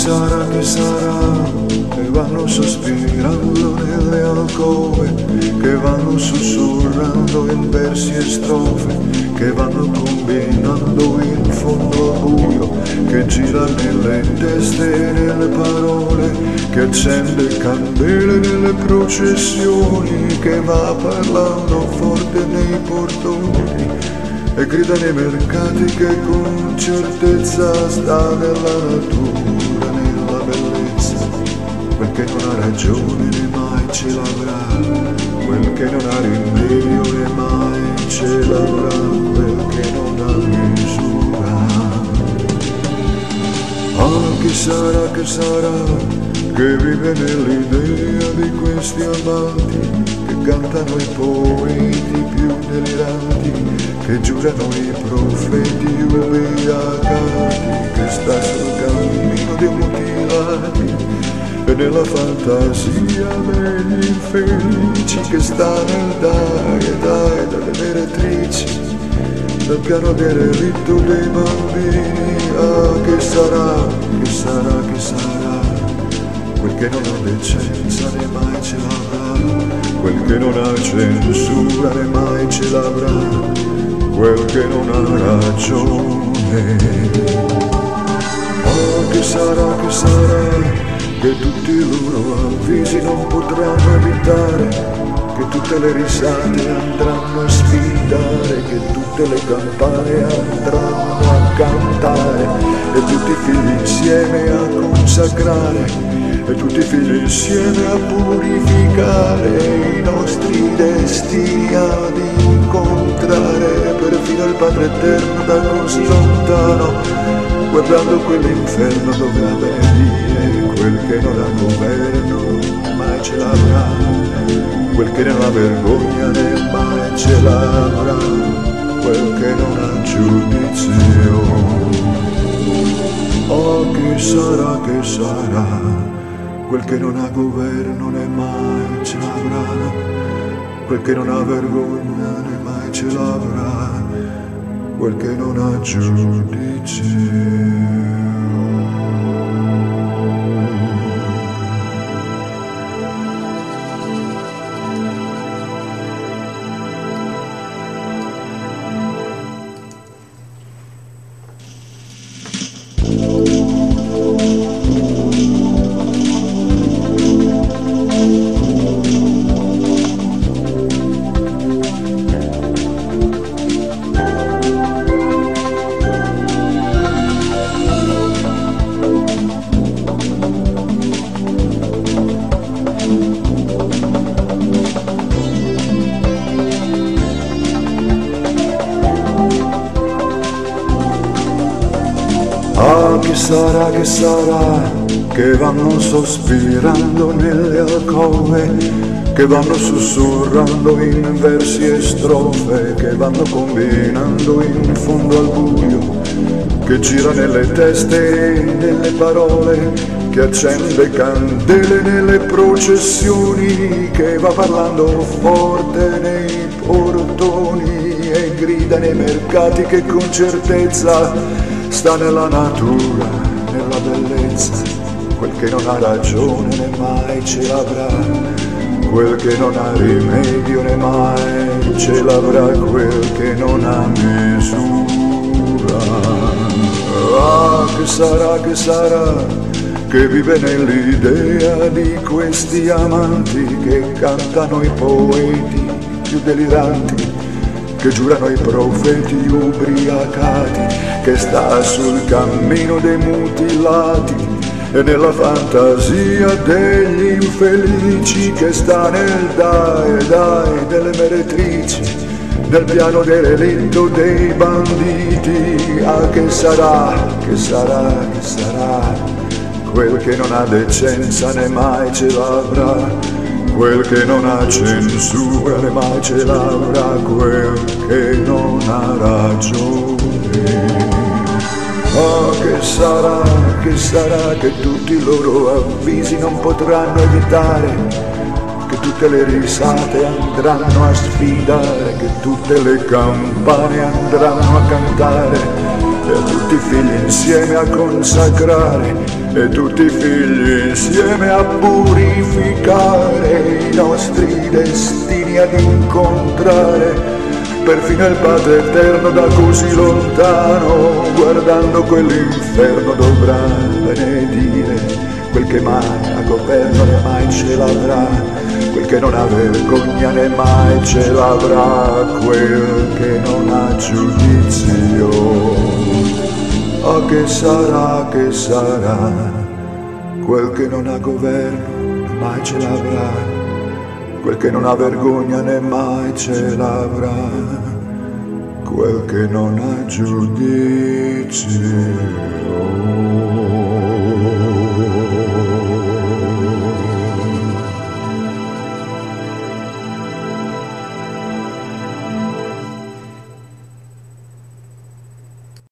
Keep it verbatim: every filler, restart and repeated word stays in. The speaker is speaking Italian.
sarà, che sarà, che vanno sospirando nelle alcove, che vanno sussurrando in versi e strofe, che vanno combinando in fondo al buio, che gira nelle teste e nelle parole, che accende candele nelle processioni, che va parlando forte nei portoni e grida nei mercati, che con certezza sta nella natura, nella bellezza. Quel che non ha ragione né mai ce l'avrà, quel che non ha rimedio né mai ce l'avrà, quel che non ha misura. Ah, che sarà, che sarà, che vive nell'idea di questi amanti, che cantano i poeti più deliranti, che giurano i profeti ubriacati, che sta sul cammino dei mutilati e nella fantasia degli infelici, che sta nel dai e dai delle meretrici, nel piano del relitto dei bambini. Ah, che sarà, che sarà, che sarà, quel che non ha decenza né mai ce l'avrà, quel che non ha censura né mai ce l'avrà, quel che non ha ragione. Oh, che sarà, che sarà, che tutti i loro avvisi non potranno evitare, che tutte le risate andranno a sfidare, che tutte le campane andranno a cantare, e tutti i figli insieme a consacrare, e tutti i figli insieme a purificare i nostri destini ad incontrare, perfino il Padre Eterno da così lontano, guardando quell'inferno dove avvenie, quel che non ha governo mai ce l'avrà, quel che non ha vergogna né mai ce l'avrà, quel che non ha giudizio. Oh, che sarà, che sarà, quel che non ha governo né mai ce l'avrà, quel che non ha vergogna né mai ce l'avrà, quel che non ha giudizio. Ah, che sarà, che sarà, che vanno sospirando nelle alcove, che vanno sussurrando in versi e strofe, che vanno combinando in fondo al buio, che gira nelle teste e nelle parole, che accende candele nelle processioni, che va parlando forte nei portoni e grida nei mercati, che con certezza sta nella natura, nella bellezza. Quel che non ha ragione né mai ce l'avrà, quel che non ha rimedio né mai ce l'avrà, quel che non ha misura. Ah, che sarà, che sarà, che vive nell'idea di questi amanti, che cantano i poeti più deliranti, che giurano i profeti ubriacati, che sta sul cammino dei mutilati e nella fantasia degli infelici, che sta nel dai dai delle meretrici, nel piano del relitto dei banditi. Ah, che sarà, che sarà, che sarà, quel che non ha decenza né mai ce l'avrà, quel che non ha censura né mai ce l'avrà, quel che non ha ragione. Oh, che sarà, che sarà, che tutti i loro avvisi non potranno evitare, che tutte le risate andranno a sfidare, che tutte le campane andranno a cantare, e a tutti i figli insieme a consacrare e tutti i figli insieme a purificare i nostri destini ad incontrare. Perfino il Padre Eterno da così lontano, guardando quell'inferno, dovrà benedire quel che mai ha governo né mai ce l'avrà, quel che non ha vergogna né mai ce l'avrà, quel che non ha giudizio. Oh, che sarà, che sarà, quel che non ha governo né mai ce l'avrà, quel che non ha vergogna né mai ce l'avrà, quel che non ha giudizio.